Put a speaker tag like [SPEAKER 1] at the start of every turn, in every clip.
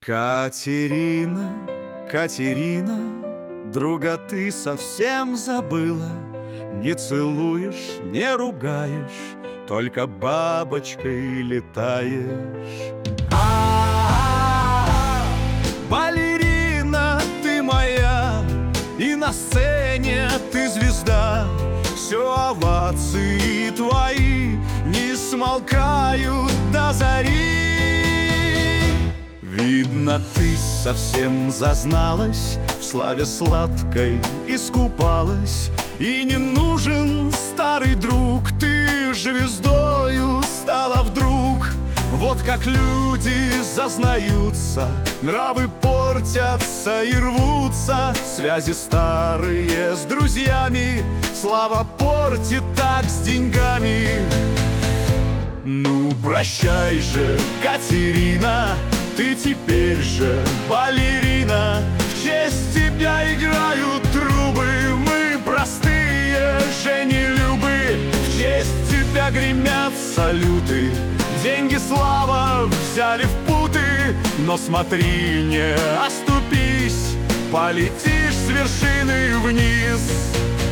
[SPEAKER 1] Катерина, Катерина, друга ты совсем забыла. Не целуешь, не ругаешь, только бабочкой летаешь. Балерина ты моя, и на сцене ты звезда. Все овации твои не смолкают до зари. Видно, ты совсем зазналась, в славе сладкой искупалась. И не нужен старый друг, ты звездою стала вдруг. Вот как люди зазнаются, нравы портятся и рвутся. Связи старые с друзьями, слава портит так с деньгами. Ну, прощай же, Катерина, ты теперь же балерина. В честь тебя играют трубы, мы простые женелюбы. В честь тебя гремят салюты, деньги, слава взяли в путы. Но смотри, не оступись, полетишь с вершины вниз.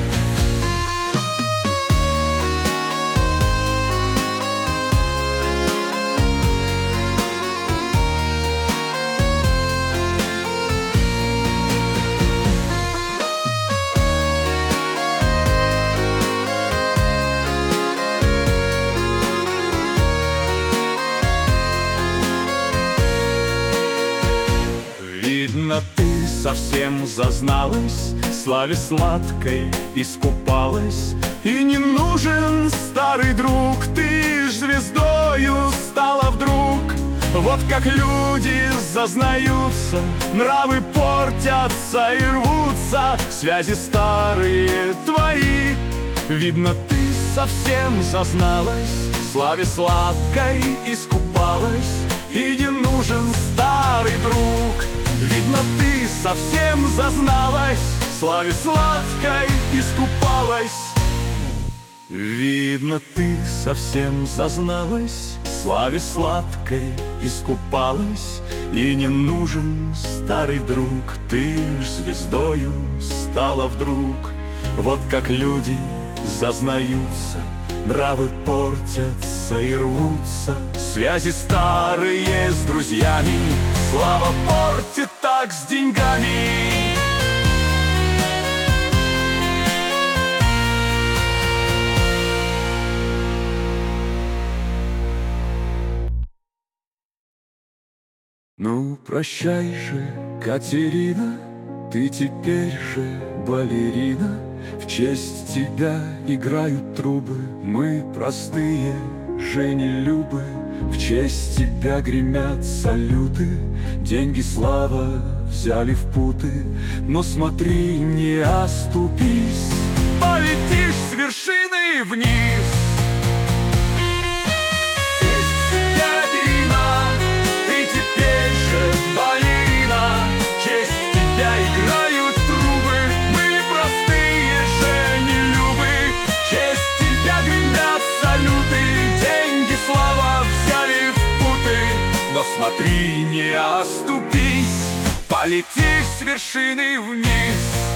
[SPEAKER 1] Видно, ты совсем зазналась, в славе сладкой искупалась. И не нужен старый друг, ты ж звездою стала вдруг. Вот как люди зазнаются, нравы портятся и рвутся. Связи старые твои, видно, ты совсем зазналась, в славе сладкой искупалась. И не нужен старый друг, видно, ты совсем зазналась, в славе сладкой искупалась. Видно, ты совсем зазналась, в славе сладкой искупалась. И не нужен старый друг, ты ж звездою стала вдруг. Вот как люди зазнаются, нравы портятся и рвутся. Связи старые с друзьями, слава портит так с деньгами. Ну, прощай же, Катерина, ты теперь же балерина. В честь тебя играют трубы, мы простые женелюбы. В честь тебя гремят салюты, деньги, слава взяли в путы. Но смотри, не оступись, полетишь с вершины вниз. Смотри, не оступись, полетишь с вершины вниз.